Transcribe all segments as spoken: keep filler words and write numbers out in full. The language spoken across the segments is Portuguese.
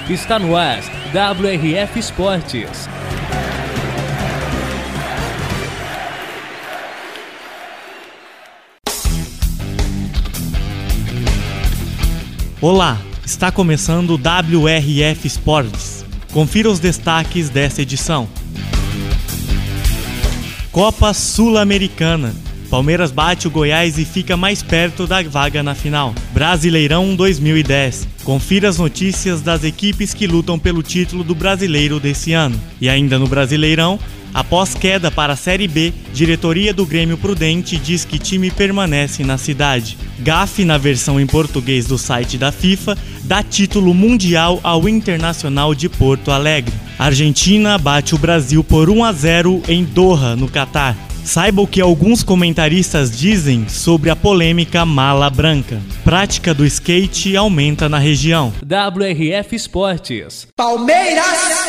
Está no ar, W R F Esportes. Olá, está começando o W R F Esportes. Confira os destaques desta edição. Copa Sul-Americana. Palmeiras bate o Goiás e fica mais perto da vaga na final. Brasileirão dois mil e dez. Confira as notícias das equipes que lutam pelo título do Brasileiro desse ano. E ainda no Brasileirão, após queda para a Série B, diretoria do Grêmio Prudente diz que time permanece na cidade. Gafe, na versão em português do site da FIFA, dá título mundial ao Internacional de Porto Alegre. A Argentina bate o Brasil por um a zero em Doha, no Catar. Saiba o que alguns comentaristas dizem sobre a polêmica mala branca. Prática do skate aumenta na região. W R F Esportes. Palmeiras!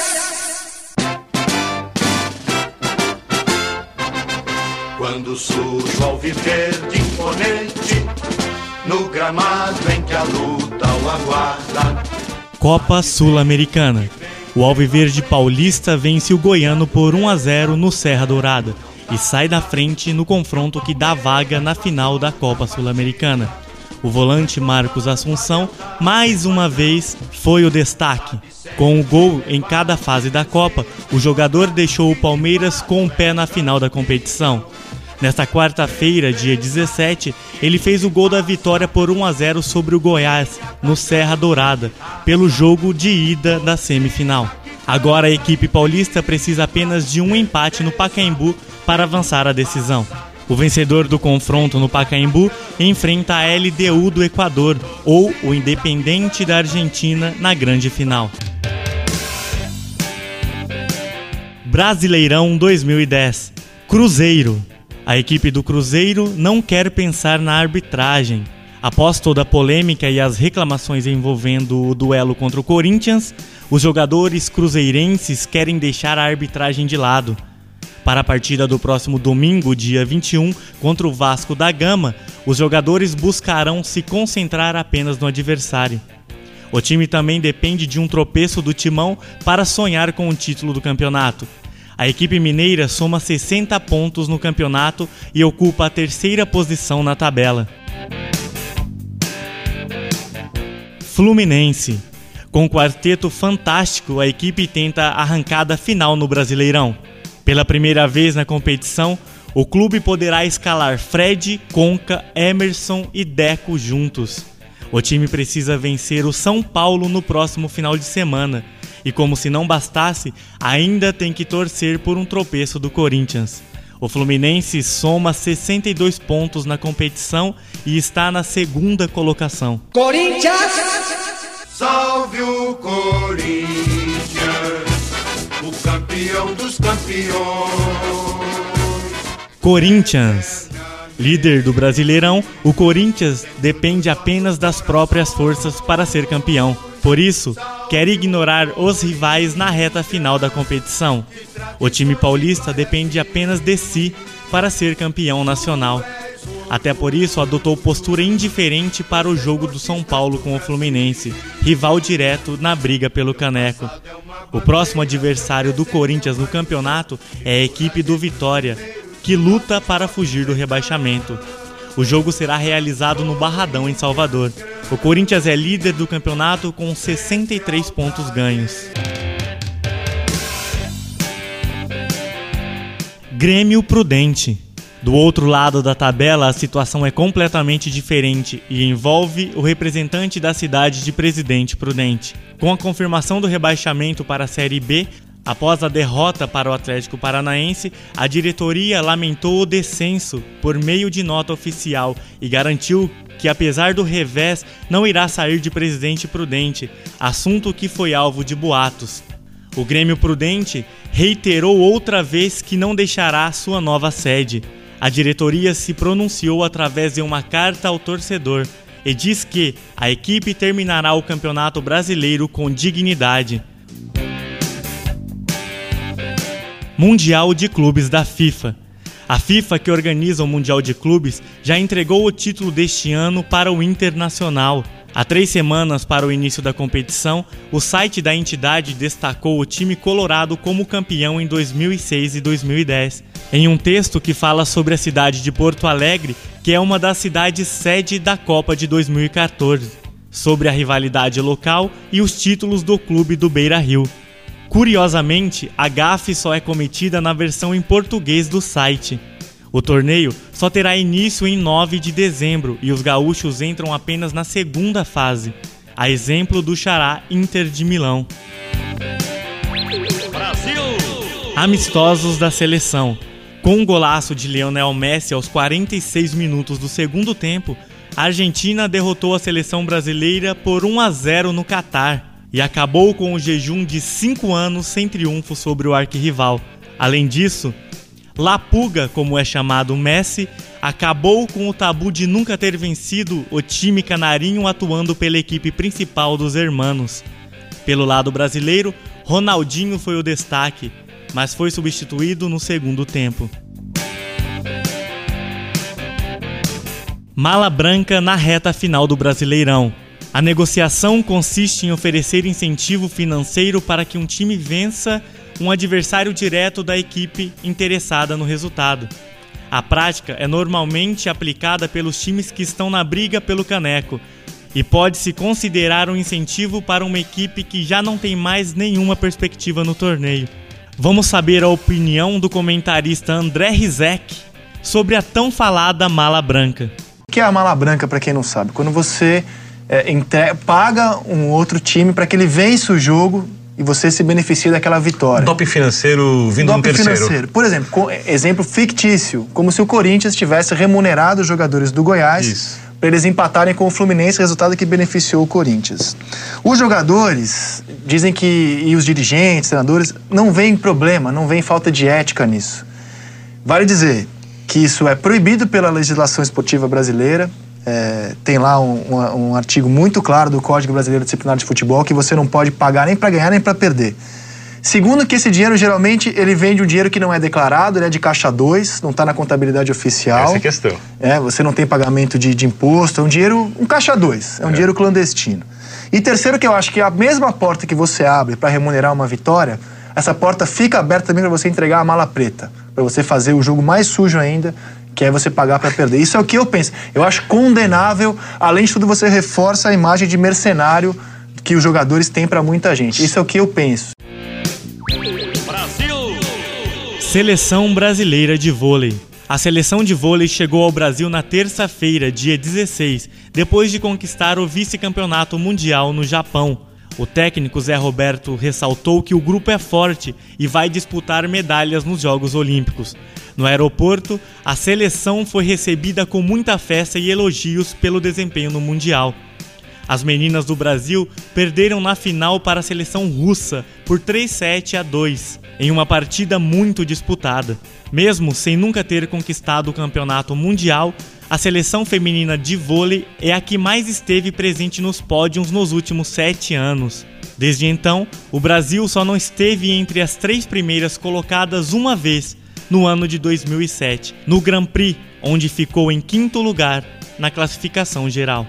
Quando surge o alviverde imponente, no gramado em que a luta o aguarda. Copa Sul-Americana. O alviverde paulista vence o goiano por um a zero no Serra Dourada e sai da frente no confronto que dá vaga na final da Copa Sul-Americana. O volante Marcos Assunção, mais uma vez, foi o destaque. Com o gol em cada fase da Copa, o jogador deixou o Palmeiras com o pé na final da competição. Nesta quarta-feira, dia dezessete, ele fez o gol da vitória por um a zero sobre o Goiás, no Serra Dourada, pelo jogo de ida da semifinal. Agora a equipe paulista precisa apenas de um empate no Pacaembu para avançar a decisão. O vencedor do confronto no Pacaembu enfrenta a L D U do Equador ou o Independente da Argentina na grande final. Brasileirão dois mil e dez. Cruzeiro. A equipe do Cruzeiro não quer pensar na arbitragem. Após toda a polêmica e as reclamações envolvendo o duelo contra o Corinthians, os jogadores cruzeirenses querem deixar a arbitragem de lado. Para a partida do próximo domingo, dia vinte e um, contra o Vasco da Gama, os jogadores buscarão se concentrar apenas no adversário. O time também depende de um tropeço do Timão para sonhar com o título do campeonato. A equipe mineira soma sessenta pontos no campeonato e ocupa a terceira posição na tabela. Fluminense. Com um quarteto fantástico, a equipe tenta a arrancada final no Brasileirão. Pela primeira vez na competição, o clube poderá escalar Fred, Conca, Emerson e Deco juntos. O time precisa vencer o São Paulo no próximo final de semana. E como se não bastasse, ainda tem que torcer por um tropeço do Corinthians. O Fluminense soma sessenta e dois pontos na competição e está na segunda colocação. Corinthians! Salve o Corinthians, o campeão dos campeões. Corinthians. Líder do Brasileirão, o Corinthians depende apenas das próprias forças para ser campeão. Por isso, quer ignorar os rivais na reta final da competição. O time paulista depende apenas de si para ser campeão nacional. Até por isso, adotou postura indiferente para o jogo do São Paulo com o Fluminense, rival direto na briga pelo caneco. O próximo adversário do Corinthians no campeonato é a equipe do Vitória, que luta para fugir do rebaixamento. O jogo será realizado no Barradão, em Salvador. O Corinthians é líder do campeonato com sessenta e três pontos ganhos. Grêmio Prudente. Do outro lado da tabela, a situação é completamente diferente e envolve o representante da cidade de Presidente Prudente. Com a confirmação do rebaixamento para a Série B, após a derrota para o Atlético Paranaense, a diretoria lamentou o descenso por meio de nota oficial e garantiu que, apesar do revés, não irá sair de Presidente Prudente, assunto que foi alvo de boatos. O Grêmio Prudente reiterou outra vez que não deixará sua nova sede. A diretoria se pronunciou através de uma carta ao torcedor e diz que a equipe terminará o Campeonato Brasileiro com dignidade. Mundial de Clubes da FIFA. A FIFA, que organiza o Mundial de Clubes, já entregou o título deste ano para o Internacional. Há três semanas para o início da competição, o site da entidade destacou o time colorado como campeão em dois mil e seis e dois mil e dez, em um texto que fala sobre a cidade de Porto Alegre, que é uma das cidades sede da Copa de dois mil e quatorze, sobre a rivalidade local e os títulos do clube do Beira-Rio. Curiosamente, a gafe só é cometida na versão em português do site. O torneio só terá início em nove de dezembro e os gaúchos entram apenas na segunda fase, a exemplo do xará Inter de Milão. Brasil! Amistosos da seleção. Com um golaço de Lionel Messi aos quarenta e seis minutos do segundo tempo, a Argentina derrotou a seleção brasileira por um a zero no Catar e acabou com o jejum de cinco anos sem triunfo sobre o arquirrival. Além disso, La Puga, como é chamado Messi, acabou com o tabu de nunca ter vencido o time canarinho atuando pela equipe principal dos hermanos. Pelo lado brasileiro, Ronaldinho foi o destaque, mas foi substituído no segundo tempo. Mala branca na reta final do Brasileirão. A negociação consiste em oferecer incentivo financeiro para que um time vença um adversário direto da equipe interessada no resultado. A prática é normalmente aplicada pelos times que estão na briga pelo caneco e pode-se considerar um incentivo para uma equipe que já não tem mais nenhuma perspectiva no torneio. Vamos saber a opinião do comentarista André Rizek sobre a tão falada mala branca. O que é a mala branca, para quem não sabe? Quando você é, entre... paga um outro time para que ele vença o jogo e você se beneficia daquela vitória. Doping financeiro vindo Doping de um terceiro. Financeiro. Por exemplo, com, exemplo fictício, como se o Corinthians tivesse remunerado os jogadores do Goiás para eles empatarem com o Fluminense, resultado que beneficiou o Corinthians. Os jogadores dizem que, e os dirigentes, treinadores, não veem problema, não veem falta de ética nisso. Vale dizer que isso é proibido pela legislação esportiva brasileira. É, tem lá um, um, um artigo muito claro do Código Brasileiro Disciplinar de Futebol que você não pode pagar nem para ganhar nem para perder. Segundo, que esse dinheiro geralmente ele vem de um dinheiro que não é declarado, ele é de caixa dois, não está na contabilidade oficial. Essa é a questão. É, você não tem pagamento de, de imposto, é um dinheiro, um caixa dois, é um é. dinheiro clandestino. E terceiro, que eu acho que a mesma porta que você abre para remunerar uma vitória, essa porta fica aberta também para você entregar a mala preta, para você fazer o jogo mais sujo ainda, que é você pagar para perder. Isso é o que eu penso. Eu acho condenável. Além de tudo, você reforça a imagem de mercenário que os jogadores têm para muita gente. Isso é o que eu penso. Brasil! Seleção brasileira de vôlei. A seleção de vôlei chegou ao Brasil na terça-feira, dia dezesseis, depois de conquistar o vice-campeonato mundial no Japão. O técnico Zé Roberto ressaltou que o grupo é forte e vai disputar medalhas nos Jogos Olímpicos. No aeroporto, a seleção foi recebida com muita festa e elogios pelo desempenho no Mundial. As meninas do Brasil perderam na final para a seleção russa por três sets a dois, em uma partida muito disputada. Mesmo sem nunca ter conquistado o campeonato mundial, a seleção feminina de vôlei é a que mais esteve presente nos pódios nos últimos sete anos. Desde então, o Brasil só não esteve entre as três primeiras colocadas uma vez, no ano de dois mil e sete, no Grand Prix, onde ficou em quinto lugar na classificação geral.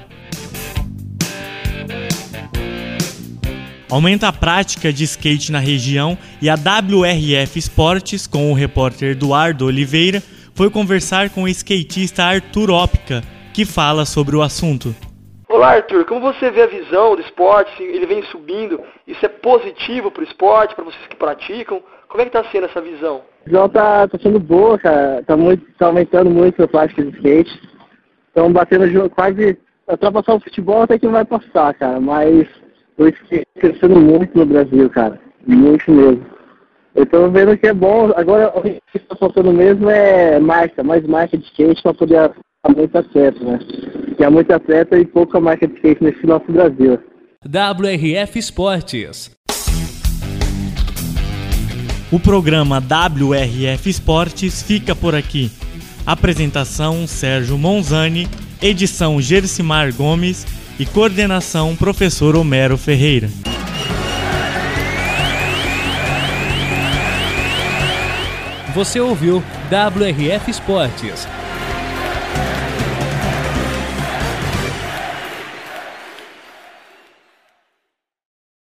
Aumenta a prática de skate na região e a W R F Esportes, com o repórter Eduardo Oliveira, foi conversar com o skatista Arthur Óptica, que fala sobre o assunto. Olá, Arthur, como você vê a visão do esporte? Ele vem subindo, isso é positivo para o esporte, para vocês que praticam? Como é que está sendo essa visão? A visão tá, tá sendo boa, cara. Tá, muito, tá aumentando muito a prática de skate. Estão batendo quase... Ultrapassar o futebol até que não vai passar, cara. Mas o skate tá crescendo muito no Brasil, cara. Muito mesmo. Eu tô vendo que é bom. Agora o que está faltando mesmo é marca. Mais marca de skate para poder atrair muito atleta, né? Porque há muito atleta e pouca marca de skate nesse nosso Brasil. W R F Esportes. O programa W R F Esportes fica por aqui. Apresentação Sérgio Monzani, edição Gersimar Gomes e coordenação Professor Homero Ferreira. Você ouviu W R F Esportes,